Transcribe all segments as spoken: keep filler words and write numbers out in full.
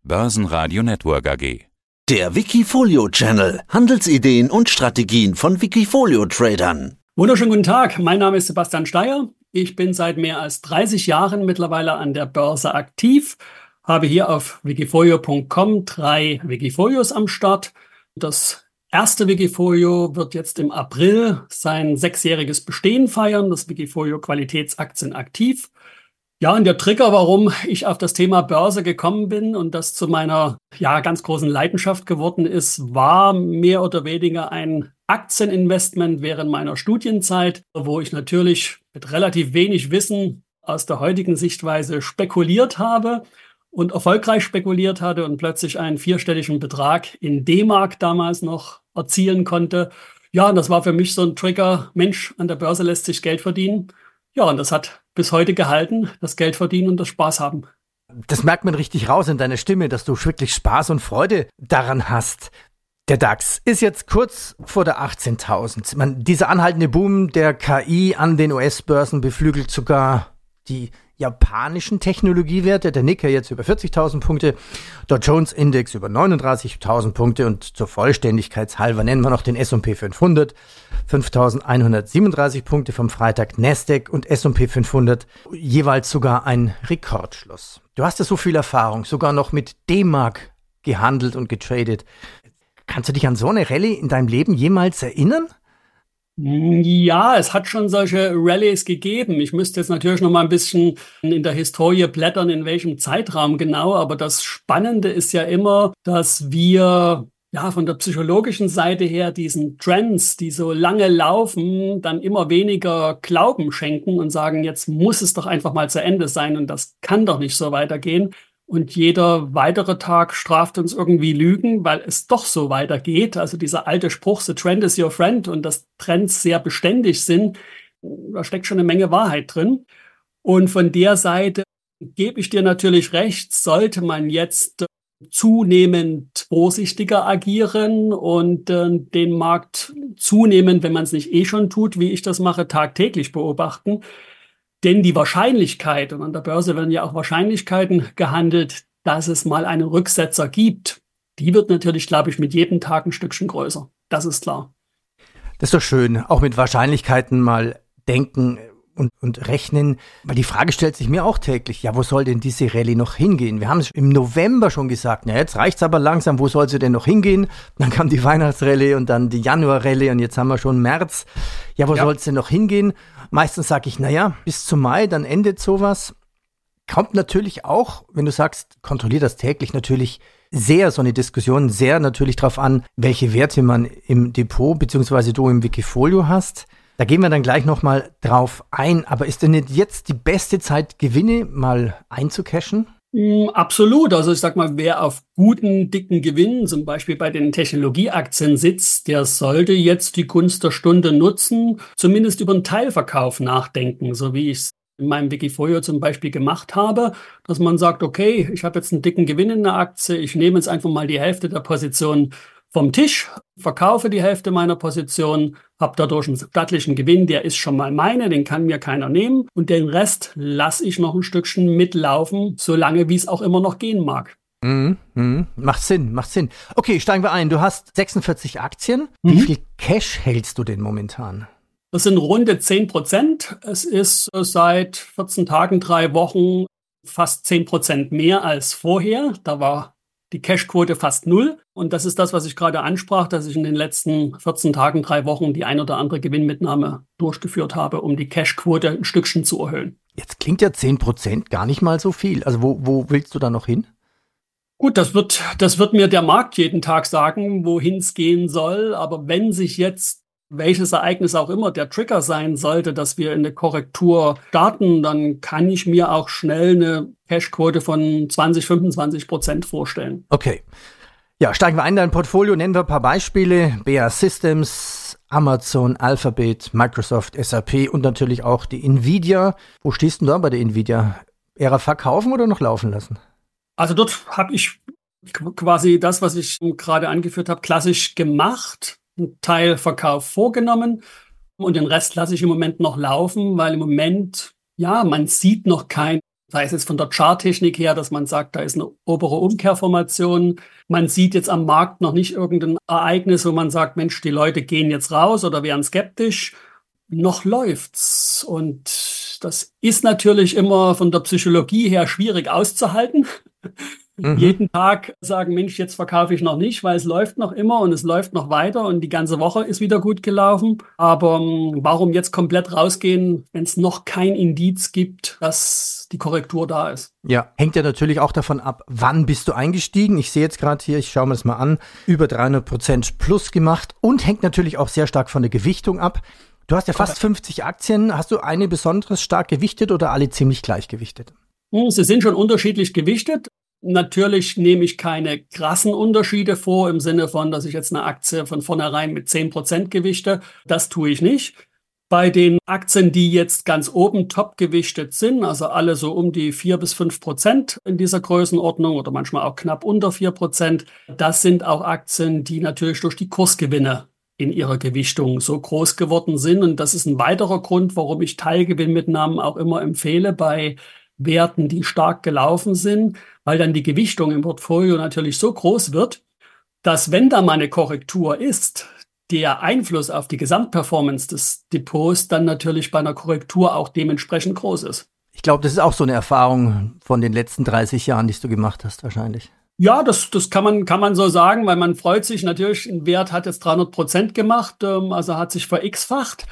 Börsenradio Network A G. Der Wikifolio Channel. Handelsideen und Strategien von Wikifolio-Tradern. Wunderschönen guten Tag, mein Name ist Sebastian Steyer. Ich bin seit mehr als dreißig Jahren mittlerweile an der Börse aktiv, habe hier auf wikifolio punkt com drei Wikifolios am Start. Das erste Wikifolio wird jetzt im April sein sechsjähriges Bestehen feiern, das Wikifolio Qualitätsaktien aktiv. Ja, und der Trigger, warum ich auf das Thema Börse gekommen bin und das zu meiner ja ganz großen Leidenschaft geworden ist, war mehr oder weniger ein Aktieninvestment während meiner Studienzeit, wo ich natürlich mit relativ wenig Wissen aus der heutigen Sichtweise spekuliert habe und erfolgreich spekuliert hatte und plötzlich einen vierstelligen Betrag in D-Mark damals noch erzielen konnte. Ja, und das war für mich so ein Trigger, Mensch, an der Börse lässt sich Geld verdienen. Ja, und das hat bis heute gehalten, das Geld verdienen und das Spaß haben. Das merkt man richtig raus in deiner Stimme, dass du wirklich Spaß und Freude daran hast. Der DAX ist jetzt kurz vor der achtzehntausend. Man, dieser anhaltende Boom der K I an den U S-Börsen beflügelt sogar die japanischen Technologiewerte. Der Nikkei jetzt über vierzigtausend Punkte, Dow Jones Index über neununddreißigtausend Punkte und zur Vollständigkeitshalber nennen wir noch den S und P fünfhundert. fünftausendeinhundertsiebenunddreißig Punkte vom Freitag, Nasdaq und S und P fünfhundert, jeweils sogar ein Rekordschluss. Du hast ja so viel Erfahrung, sogar noch mit D-Mark gehandelt und getradet. Kannst du dich an so eine Rallye in deinem Leben jemals erinnern? Ja, es hat schon solche Rallyes gegeben. Ich müsste jetzt natürlich noch mal ein bisschen in der Historie blättern, in welchem Zeitraum genau. Aber das Spannende ist ja immer, dass wir ja von der psychologischen Seite her diesen Trends, die so lange laufen, dann immer weniger Glauben schenken und sagen, jetzt muss es doch einfach mal zu Ende sein und das kann doch nicht so weitergehen. Und jeder weitere Tag straft uns irgendwie Lügen, weil es doch so weitergeht. Also dieser alte Spruch, the trend is your friend, und dass Trends sehr beständig sind, da steckt schon eine Menge Wahrheit drin. Und von der Seite gebe ich dir natürlich recht, sollte man jetzt zunehmend vorsichtiger agieren und äh, den Markt zunehmend, wenn man es nicht eh schon tut, wie ich das mache, tagtäglich beobachten. Denn die Wahrscheinlichkeit, und an der Börse werden ja auch Wahrscheinlichkeiten gehandelt, dass es mal einen Rücksetzer gibt, die wird natürlich, glaube ich, mit jedem Tag ein Stückchen größer. Das ist klar. Das ist doch schön, auch mit Wahrscheinlichkeiten mal denken und, und rechnen. Weil die Frage stellt sich mir auch täglich, ja, wo soll denn diese Rallye noch hingehen? Wir haben es im November schon gesagt, na jetzt reicht's aber langsam, wo soll sie denn noch hingehen? Dann kam die Weihnachtsrallye und dann die Januarrallye und jetzt haben wir schon März. Ja, wo ja. soll es denn noch hingehen? Meistens sage ich, naja, bis zum Mai, dann endet sowas. Kommt natürlich auch, wenn du sagst, kontrollier das täglich, natürlich sehr so eine Diskussion, sehr natürlich darauf an, welche Werte man im Depot beziehungsweise du im Wikifolio hast. Da gehen wir dann gleich nochmal drauf ein. Aber ist denn nicht jetzt die beste Zeit, Gewinne mal einzucashen? Absolut. Also ich sag mal, wer auf guten, dicken Gewinnen, zum Beispiel bei den Technologieaktien sitzt, der sollte jetzt die Gunst der Stunde nutzen, zumindest über einen Teilverkauf nachdenken, so wie ich es in meinem Wikifolio zum Beispiel gemacht habe, dass man sagt, okay, ich habe jetzt einen dicken Gewinn in der Aktie, ich nehme jetzt einfach mal die Hälfte der Position vom Tisch, verkaufe die Hälfte meiner Position, habe dadurch einen stattlichen Gewinn, der ist schon mal meine, den kann mir keiner nehmen. Und den Rest lasse ich noch ein Stückchen mitlaufen, solange wie es auch immer noch gehen mag. Mhm, mhm. Macht Sinn, macht Sinn. Okay, steigen wir ein. Du hast sechsundvierzig Aktien. Mhm. Wie viel Cash hältst du denn momentan? Das sind runde zehn Prozent. Es ist seit vierzehn Tagen, drei Wochen fast zehn Prozent mehr als vorher. Da war die Cashquote fast null. Und das ist das, was ich gerade ansprach, dass ich in den letzten vierzehn Tagen, drei Wochen die ein oder andere Gewinnmitnahme durchgeführt habe, um die Cashquote ein Stückchen zu erhöhen. Jetzt klingt ja zehn Prozent gar nicht mal so viel. Also wo, wo willst du da noch hin? Gut, das wird, das wird mir der Markt jeden Tag sagen, wohin es gehen soll. Aber wenn sich jetzt welches Ereignis auch immer der Trigger sein sollte, dass wir in eine Korrektur starten, dann kann ich mir auch schnell eine Cashquote von zwanzig, fünfundzwanzig Prozent vorstellen. Okay. Ja, steigen wir ein in dein Portfolio, nennen wir ein paar Beispiele. B A Systems, Amazon, Alphabet, Microsoft, S A P und natürlich auch die Nvidia. Wo stehst du da bei der Nvidia? Eher verkaufen oder noch laufen lassen? Also dort habe ich quasi das, was ich gerade angeführt habe, klassisch gemacht. Einen Teil Verkauf vorgenommen und den Rest lasse ich im Moment noch laufen, weil im Moment, ja, man sieht noch kein Sei es jetzt von der Charttechnik her, dass man sagt, da ist eine obere Umkehrformation. Man sieht jetzt am Markt noch nicht irgendein Ereignis, wo man sagt, Mensch, die Leute gehen jetzt raus oder werden skeptisch. Noch läuft's. Und das ist natürlich immer von der Psychologie her schwierig auszuhalten. Mhm. Jeden Tag sagen, Mensch, jetzt verkaufe ich noch nicht, weil es läuft noch immer und es läuft noch weiter und die ganze Woche ist wieder gut gelaufen. Aber um, warum jetzt komplett rausgehen, wenn es noch kein Indiz gibt, dass die Korrektur da ist? Ja, hängt ja natürlich auch davon ab, wann bist du eingestiegen. Ich sehe jetzt gerade hier, ich schaue mir das mal an, über dreihundert Prozent plus gemacht und hängt natürlich auch sehr stark von der Gewichtung ab. Du hast ja fast fünfzig Aktien. Hast du eine besonders stark gewichtet oder alle ziemlich gleich gewichtet? Sie sind schon unterschiedlich gewichtet. Natürlich nehme ich keine krassen Unterschiede vor, im Sinne von, dass ich jetzt eine Aktie von vornherein mit zehn Prozent gewichte. Das tue ich nicht. Bei den Aktien, die jetzt ganz oben top gewichtet sind, also alle so um die vier bis fünf Prozent in dieser Größenordnung oder manchmal auch knapp unter vier Prozent, das sind auch Aktien, die natürlich durch die Kursgewinne in ihrer Gewichtung so groß geworden sind. Und das ist ein weiterer Grund, warum ich Teilgewinnmitnahmen auch immer empfehle bei Werten, die stark gelaufen sind, weil dann die Gewichtung im Portfolio natürlich so groß wird, dass wenn da mal eine Korrektur ist, der Einfluss auf die Gesamtperformance des Depots dann natürlich bei einer Korrektur auch dementsprechend groß ist. Ich glaube, das ist auch so eine Erfahrung von den letzten dreißig Jahren, die du gemacht hast wahrscheinlich. Ja, das, das kann man, kann man so sagen, weil man freut sich natürlich, ein Wert hat jetzt dreihundert Prozent gemacht, also hat sich ver-x-facht.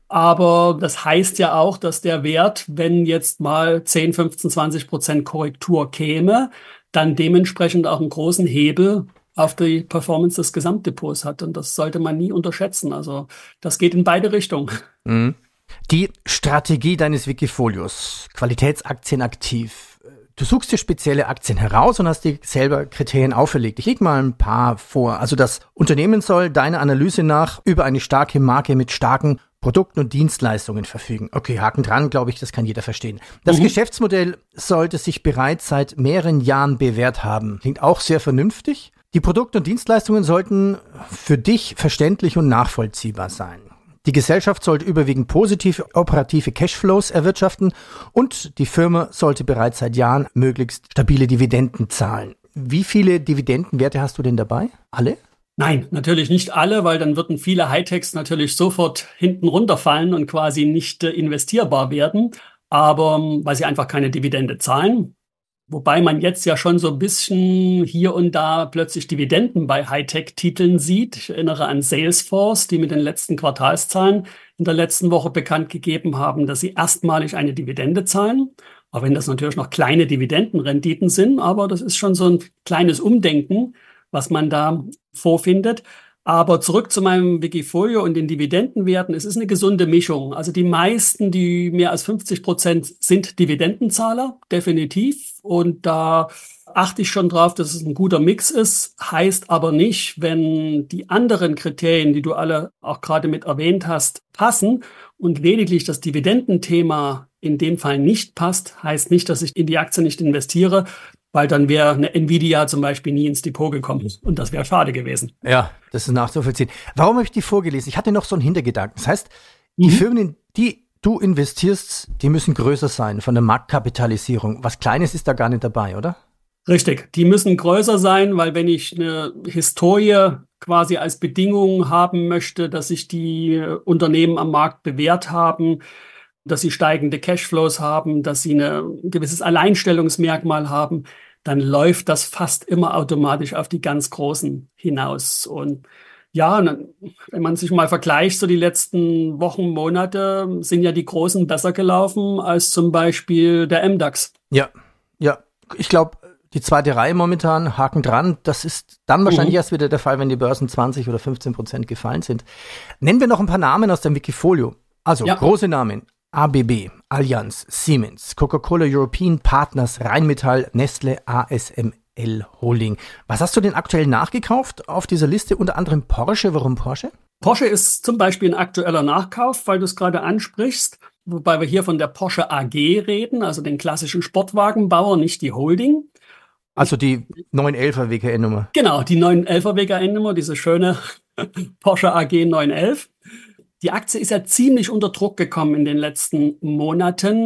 Aber das heißt ja auch, dass der Wert, wenn jetzt mal zehn, fünfzehn, zwanzig Prozent Korrektur käme, dann dementsprechend auch einen großen Hebel auf die Performance des Gesamtdepots hat. Und das sollte man nie unterschätzen. Also das geht in beide Richtungen. Mhm. Die Strategie deines Wikifolios, Qualitätsaktien aktiv. Du suchst dir spezielle Aktien heraus und hast dir selber Kriterien auferlegt. Ich lege mal ein paar vor. Also das Unternehmen soll deiner Analyse nach über eine starke Marke mit starken Produkten und Dienstleistungen verfügen. Okay, Haken dran, glaube ich, das kann jeder verstehen. Das mhm. Geschäftsmodell sollte sich bereits seit mehreren Jahren bewährt haben. Klingt auch sehr vernünftig. Die Produkte und Dienstleistungen sollten für dich verständlich und nachvollziehbar sein. Die Gesellschaft sollte überwiegend positive operative Cashflows erwirtschaften und die Firma sollte bereits seit Jahren möglichst stabile Dividenden zahlen. Wie viele Dividendenwerte hast du denn dabei? Alle? Nein, natürlich nicht alle, weil dann würden viele Hightechs natürlich sofort hinten runterfallen und quasi nicht äh, investierbar werden, aber ähm, weil sie einfach keine Dividende zahlen. Wobei man jetzt ja schon so ein bisschen hier und da plötzlich Dividenden bei Hightech-Titeln sieht. Ich erinnere an Salesforce, die mit den letzten Quartalszahlen in der letzten Woche bekannt gegeben haben, dass sie erstmalig eine Dividende zahlen. Auch wenn das natürlich noch kleine Dividendenrenditen sind, aber das ist schon so ein kleines Umdenken, was man da vorfindet. Aber zurück zu meinem Wikifolio und den Dividendenwerten. Es ist eine gesunde Mischung. Also die meisten, die mehr als fünfzig Prozent sind Dividendenzahler, definitiv. Und da achte ich schon drauf, dass es ein guter Mix ist. Heißt aber nicht, wenn die anderen Kriterien, die du alle auch gerade mit erwähnt hast, passen und lediglich das Dividendenthema in dem Fall nicht passt, heißt nicht, dass ich in die Aktie nicht investiere, weil dann wäre eine Nvidia zum Beispiel nie ins Depot gekommen. Und das wäre schade gewesen. Ja, das ist nachzuvollziehen. Warum habe ich die vorgelesen? Ich hatte noch so einen Hintergedanken. Das heißt, die mhm. Firmen, in die du investierst, die müssen größer sein von der Marktkapitalisierung. Was Kleines ist da gar nicht dabei, oder? Richtig, die müssen größer sein, weil wenn ich eine Historie quasi als Bedingung haben möchte, dass sich die Unternehmen am Markt bewährt haben, dass sie steigende Cashflows haben, dass sie eine, ein gewisses Alleinstellungsmerkmal haben, dann läuft das fast immer automatisch auf die ganz Großen hinaus. Und ja, wenn man sich mal vergleicht, so die letzten Wochen, Monate, sind ja die Großen besser gelaufen als zum Beispiel der M DAX. Ja, ja, ich glaube, die zweite Reihe momentan, Haken dran, das ist dann wahrscheinlich mhm. erst wieder der Fall, wenn die Börsen zwanzig oder fünfzehn Prozent gefallen sind. Nennen wir noch ein paar Namen aus dem Wikifolio. Also ja. Große Namen. A B B, Allianz, Siemens, Coca-Cola European Partners, Rheinmetall, Nestle, A S M L Holding. Was hast du denn aktuell nachgekauft auf dieser Liste? Unter anderem Porsche. Warum Porsche? Porsche ist zum Beispiel ein aktueller Nachkauf, weil du es gerade ansprichst. Wobei wir hier von der Porsche A G reden, also den klassischen Sportwagenbauer, nicht die Holding. Also die neun elfer W K N-Nummer. Genau, die neun elfer W K N-Nummer, diese schöne Porsche A G neun elf. Die Aktie ist ja ziemlich unter Druck gekommen in den letzten Monaten.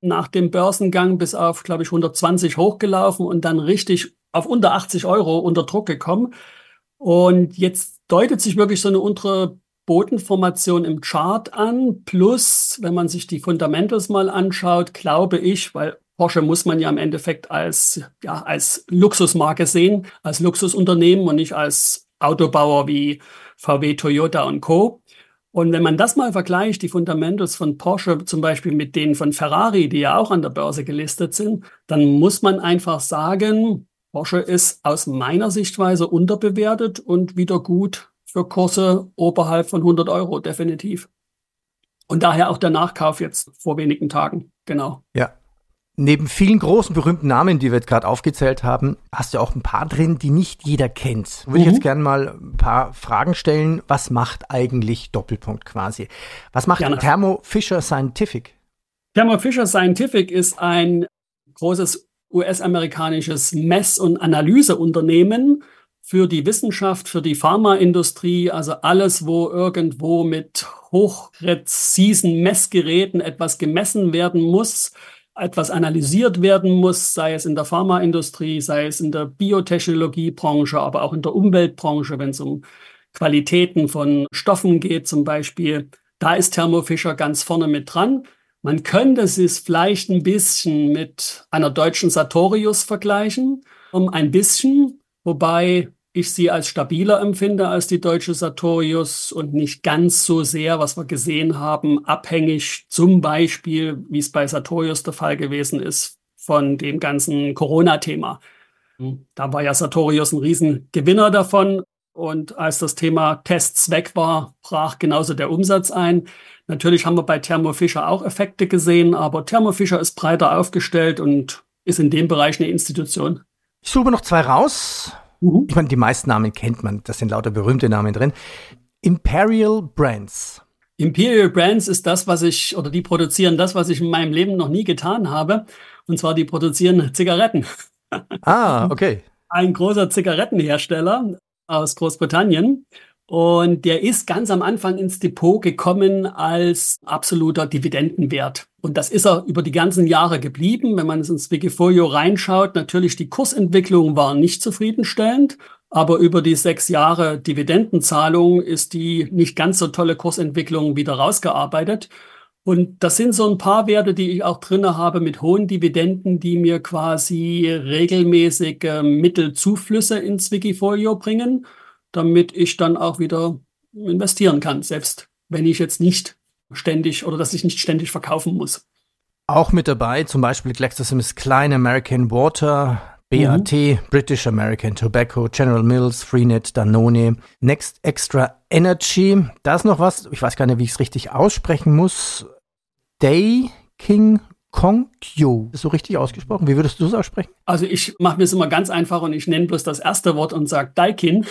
nach dem Börsengang bis auf, glaube ich, hundertzwanzig hochgelaufen und dann richtig auf unter achtzig Euro unter Druck gekommen. Und jetzt deutet sich wirklich so eine untere Bodenformation im Chart an. Plus, wenn man sich die Fundamentals mal anschaut, glaube ich, weil Porsche muss man ja im Endeffekt als, ja, als Luxusmarke sehen, als Luxusunternehmen und nicht als Autobauer wie V W, Toyota und Co. Und wenn man das mal vergleicht, die Fundamentals von Porsche zum Beispiel mit denen von Ferrari, die ja auch an der Börse gelistet sind, dann muss man einfach sagen, Porsche ist aus meiner Sichtweise unterbewertet und wieder gut für Kurse oberhalb von hundert Euro, definitiv. Und daher auch der Nachkauf jetzt vor wenigen Tagen, genau. Ja. Neben vielen großen, berühmten Namen, die wir jetzt gerade aufgezählt haben, hast du auch ein paar drin, die nicht jeder kennt. Würde mhm. ich jetzt gerne mal ein paar Fragen stellen. Was macht eigentlich Doppelpunkt quasi? Was macht Gerne. Thermo Fisher Scientific? Thermo Fisher Scientific ist ein großes U S-amerikanisches Mess- und Analyseunternehmen für die Wissenschaft, für die Pharmaindustrie, also alles, wo irgendwo mit hochpräzisen Messgeräten etwas gemessen werden muss, etwas analysiert werden muss, sei es in der Pharmaindustrie, sei es in der Biotechnologiebranche, aber auch in der Umweltbranche, wenn es um Qualitäten von Stoffen geht zum Beispiel. Da ist Thermo Fisher ganz vorne mit dran. Man könnte es vielleicht ein bisschen mit einer deutschen Sartorius vergleichen, um ein bisschen, wobei ich sie als stabiler empfinde als die deutsche Sartorius und nicht ganz so sehr, was wir gesehen haben, abhängig zum Beispiel, wie es bei Sartorius der Fall gewesen ist, von dem ganzen Corona-Thema. Da war ja Sartorius ein Riesengewinner davon und als das Thema Tests weg war, brach genauso der Umsatz ein. Natürlich haben wir bei Thermo Fisher auch Effekte gesehen, aber Thermo Fisher ist breiter aufgestellt und ist in dem Bereich eine Institution. Ich suche noch zwei raus. Ich meine, die meisten Namen kennt man, das sind lauter berühmte Namen drin. Imperial Brands. Imperial Brands ist das, was ich, oder die produzieren das, was ich in meinem Leben noch nie getan habe. Und zwar, die produzieren Zigaretten. Ah, okay. Ein großer Zigarettenhersteller aus Großbritannien. Und der ist ganz am Anfang ins Depot gekommen als absoluter Dividendenwert. Und das ist er über die ganzen Jahre geblieben. Wenn man ins Wikifolio reinschaut, natürlich die Kursentwicklung war nicht zufriedenstellend. Aber über die sechs Jahre Dividendenzahlung ist die nicht ganz so tolle Kursentwicklung wieder rausgearbeitet. Und das sind so ein paar Werte, die ich auch drinne habe mit hohen Dividenden, die mir quasi regelmäßige Mittelzuflüsse ins Wikifolio bringen, damit ich dann auch wieder investieren kann, selbst wenn ich jetzt nicht ständig oder dass ich nicht ständig verkaufen muss. Auch mit dabei zum Beispiel GlaxoSmithKline, American Water, B A T, mhm. British American Tobacco, General Mills, Freenet, Danone, Next Extra Energy. Da ist noch was, ich weiß gar nicht, wie ich es richtig aussprechen muss. Day King Konkyo. Ist so richtig ausgesprochen? Wie würdest du es aussprechen? Also ich mache mir es immer ganz einfach und ich nenne bloß das erste Wort und sage Daikin.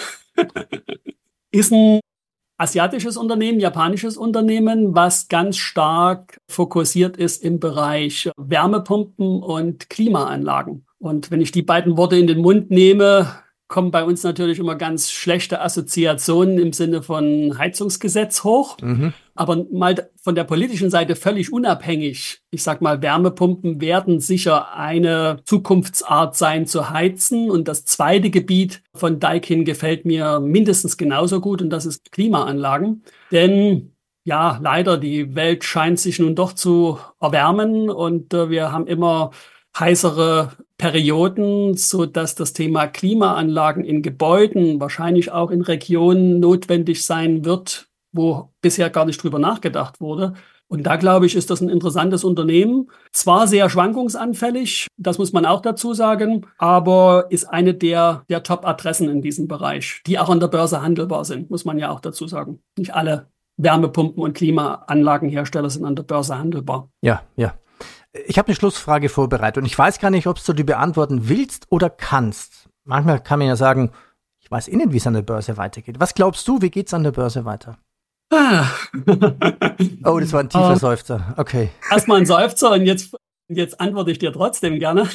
Ist ein asiatisches Unternehmen, japanisches Unternehmen, was ganz stark fokussiert ist im Bereich Wärmepumpen und Klimaanlagen. Und wenn ich die beiden Worte in den Mund nehme, kommen bei uns natürlich immer ganz schlechte Assoziationen im Sinne von Heizungsgesetz hoch. Mhm. Aber mal von der politischen Seite völlig unabhängig. Ich sag mal, Wärmepumpen werden sicher eine Zukunftsart sein zu heizen. Und das zweite Gebiet von Daikin gefällt mir mindestens genauso gut und das ist Klimaanlagen. Denn ja, leider, die Welt scheint sich nun doch zu erwärmen und äh, wir haben immer heißere Perioden, so dass das Thema Klimaanlagen in Gebäuden wahrscheinlich auch in Regionen notwendig sein wird, wo bisher gar nicht drüber nachgedacht wurde. Und da, glaube ich, ist das ein interessantes Unternehmen. Zwar sehr schwankungsanfällig, das muss man auch dazu sagen, aber ist eine der, der Top-Adressen in diesem Bereich, die auch an der Börse handelbar sind, muss man ja auch dazu sagen. Nicht alle Wärmepumpen- und Klimaanlagenhersteller sind an der Börse handelbar. Ja, ja. Ich habe eine Schlussfrage vorbereitet und ich weiß gar nicht, ob du die beantworten willst oder kannst. Manchmal kann man ja sagen, ich weiß eh nicht, wie es an der Börse weitergeht. Was glaubst du, wie geht's an der Börse weiter? Ah. Oh, das war ein tiefer uh, Seufzer. Okay. Erstmal ein Seufzer und jetzt, jetzt antworte ich dir trotzdem gerne.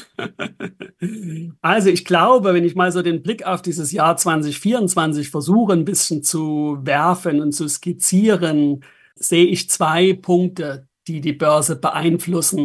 Also ich glaube, wenn ich mal so den Blick auf dieses Jahr zwanzig vierundzwanzig versuche, ein bisschen zu werfen und zu skizzieren, sehe ich zwei Punkte, die die Börse beeinflussen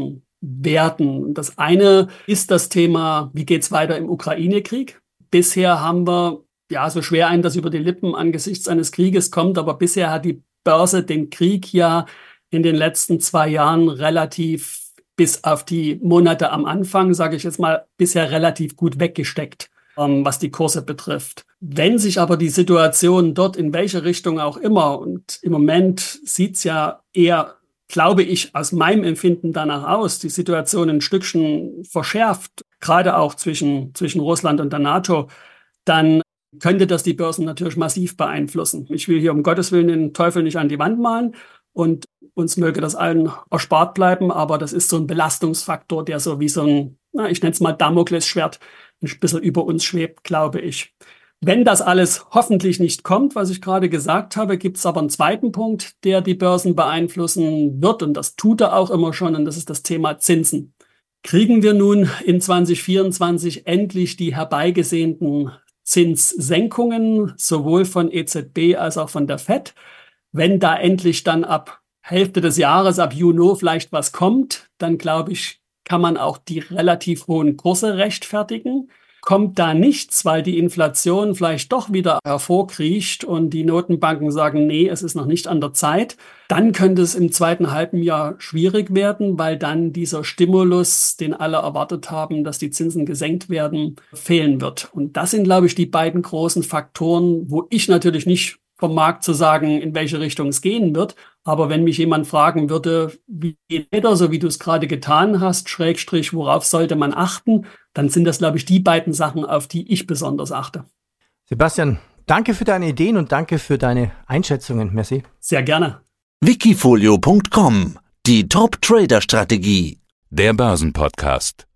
werden. Das eine ist das Thema, wie geht's weiter im Ukraine-Krieg? Bisher haben wir, ja, so schwer einem das über die Lippen angesichts eines Krieges kommt, aber bisher hat die Börse den Krieg ja in den letzten zwei Jahren relativ, bis auf die Monate am Anfang, sage ich jetzt mal, bisher relativ gut weggesteckt, ähm, was die Kurse betrifft. Wenn sich aber die Situation dort in welche Richtung auch immer, und im Moment sieht's ja eher, glaube ich, aus meinem Empfinden danach aus, die Situation ein Stückchen verschärft, gerade auch zwischen, zwischen Russland und der NATO, dann könnte das die Börsen natürlich massiv beeinflussen. Ich will hier um Gottes Willen den Teufel nicht an die Wand malen und uns möge das allen erspart bleiben, aber das ist so ein Belastungsfaktor, der so wie so ein, na, ich nenne es mal Damoklesschwert, ein bisschen über uns schwebt, glaube ich. Wenn das alles hoffentlich nicht kommt, was ich gerade gesagt habe, gibt es aber einen zweiten Punkt, der die Börsen beeinflussen wird, und das tut er auch immer schon, und das ist das Thema Zinsen. Kriegen wir nun in zwanzig vierundzwanzig endlich die herbeigesehnten Zinssenkungen, sowohl von E Z B als auch von der Fed? Wenn da endlich dann ab Hälfte des Jahres, ab Juni vielleicht was kommt, dann glaube ich, kann man auch die relativ hohen Kurse rechtfertigen. Kommt da nichts, weil die Inflation vielleicht doch wieder hervorkriecht und die Notenbanken sagen, nee, es ist noch nicht an der Zeit, dann könnte es im zweiten halben Jahr schwierig werden, weil dann dieser Stimulus, den alle erwartet haben, dass die Zinsen gesenkt werden, fehlen wird. Und das sind, glaube ich, die beiden großen Faktoren, wo ich natürlich nicht vermag zu sagen, in welche Richtung es gehen wird. Aber wenn mich jemand fragen würde, wie geht weiter, so wie du es gerade getan hast, Schrägstrich, worauf sollte man achten, dann sind das, glaube ich, die beiden Sachen, auf die ich besonders achte. Sebastian, danke für deine Ideen und danke für deine Einschätzungen. Merci. Sehr gerne. Wikifolio Punkt com, die Top-Trader-Strategie. Der Börsenpodcast.